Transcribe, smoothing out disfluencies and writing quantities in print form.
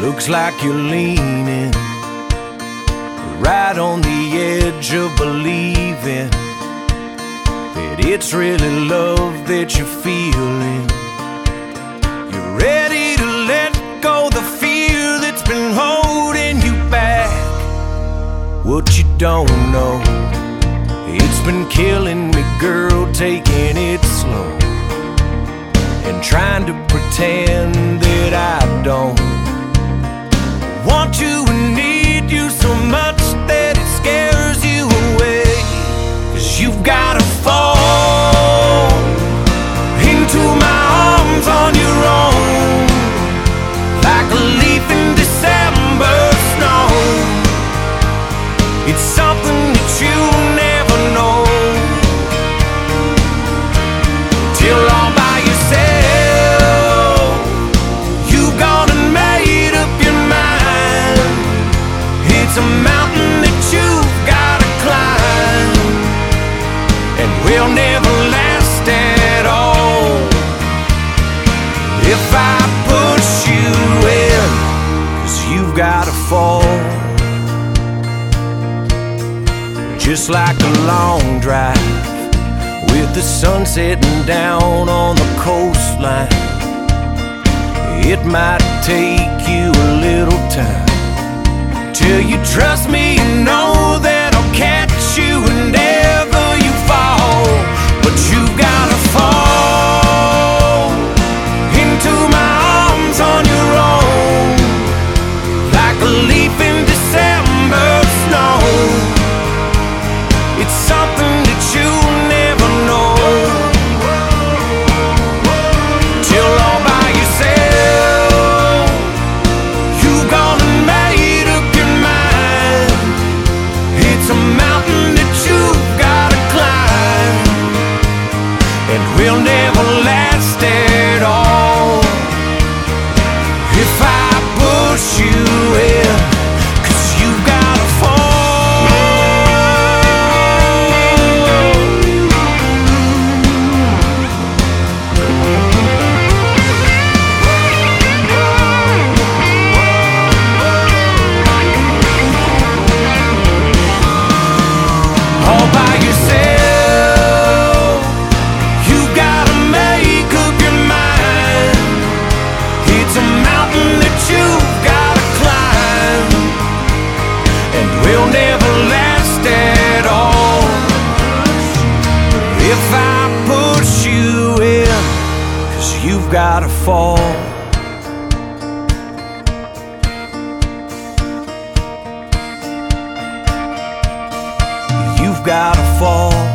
Looks like you're leaning right on the edge of believing that it's really love that you're feeling. You're ready to let go the fear that's been holding you back. What you don't know, it's been killing me, girl, taking it slow and trying to pretend that I don't want you and need you so much that it scares you away. 'Cause you've gotta fall into my arms on your own, like a leaf in December snow. It's something that you'll never know till all by yourself you've gone and made up your mind. It's a mountain that you've gotta climb, and will never last at all if I push you in. 'Cause you've gotta fall. Just like a long drive with the sun setting down on the coastline, it might take you a little time till you trust me and know that I'll catch you whenever you fall. But you've gotta fall into my arms on your own, like a leaf in December snow. It's something that you'll never know till all by yourself you've gone and made up your mind. It's a mountain that you've gotta climb, and will never last at all if I push you in. 'Cause you've gotta fall. All by yourself, you gotta make up your mind. It's a mountain that you've gotta climb, and will never last at all if I push you in. 'Cause you've gotta fall. You've gotta fall.